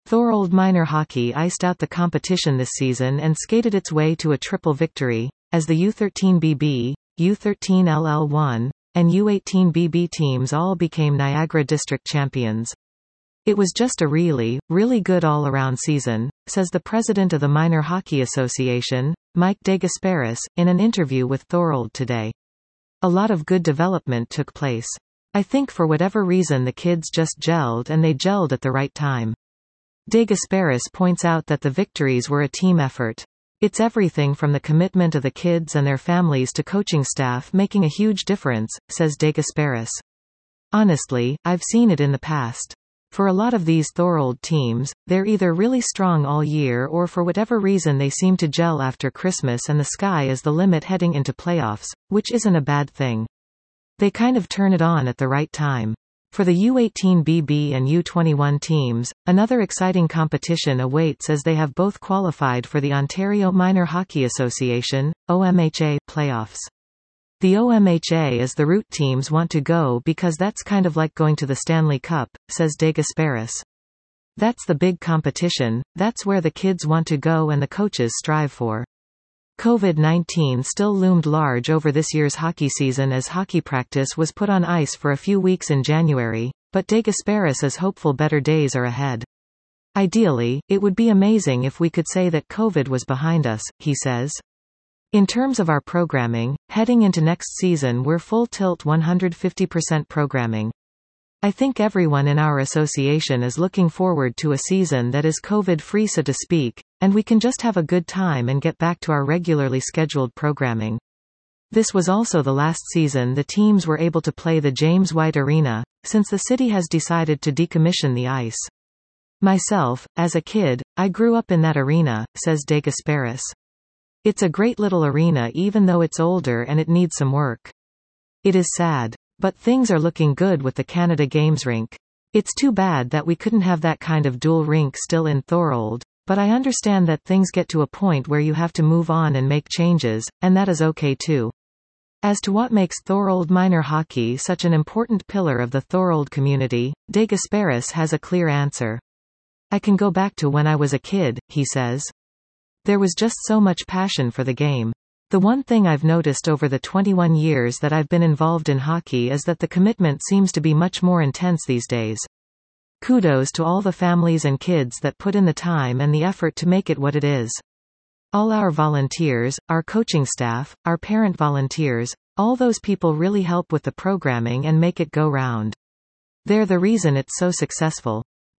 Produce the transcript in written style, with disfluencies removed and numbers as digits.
Thorold Minor Hockey iced out the competition this season and skated its way to a triple victory, as the U13BB, U13LL1, and U18BB teams all became Niagara District champions. It was just a really, really good all-around season, says the president of the Minor Hockey Association, Mike DeGasperis, in an interview with Thorold today. A lot of good development took place. I think for whatever reason the kids just gelled, and they gelled at the right time. DeGasperis points out that the victories were a team effort. It's everything from the commitment of the kids and their families to coaching staff making a huge difference, says DeGasperis. Honestly, I've seen it in the past. For a lot of these Thorold teams, they're either really strong all year or for whatever reason they seem to gel after Christmas and the sky is the limit heading into playoffs, which isn't a bad thing. They kind of turn it on at the right time. For the U18BB and U21 teams, another exciting competition awaits as they have both qualified for the Ontario Minor Hockey Association, OMHA, playoffs. The OMHA is the route teams want to go because that's kind of like going to the Stanley Cup, says DeGasperis. That's the big competition, that's where the kids want to go and the coaches strive for. COVID-19 still loomed large over this year's hockey season as hockey practice was put on ice for a few weeks in January, but DeGasperis is hopeful better days are ahead. Ideally, it would be amazing if we could say that COVID was behind us, he says. In terms of our programming, heading into next season we're full tilt 150% programming. I think everyone in our association is looking forward to a season that is COVID-free so to speak, and we can just have a good time and get back to our regularly scheduled programming. This was also the last season the teams were able to play the James White Arena, since the city has decided to decommission the ice. Myself, as a kid, I grew up in that arena, says DeGasperis. It's a great little arena even though it's older and it needs some work. It is sad. But things are looking good with the Canada Games rink. It's too bad that we couldn't have that kind of dual rink still in Thorold, but I understand that things get to a point where you have to move on and make changes, and that is okay too. As to what makes Thorold Minor Hockey such an important pillar of the Thorold community, DeGasperis has a clear answer. I can go back to when I was a kid, he says. There was just so much passion for the game. The one thing I've noticed over the 21 years that I've been involved in hockey is that the commitment seems to be much more intense these days. Kudos to all the families and kids that put in the time and the effort to make it what it is. All our volunteers, our coaching staff, our parent volunteers, all those people really help with the programming and make it go round. They're the reason it's so successful.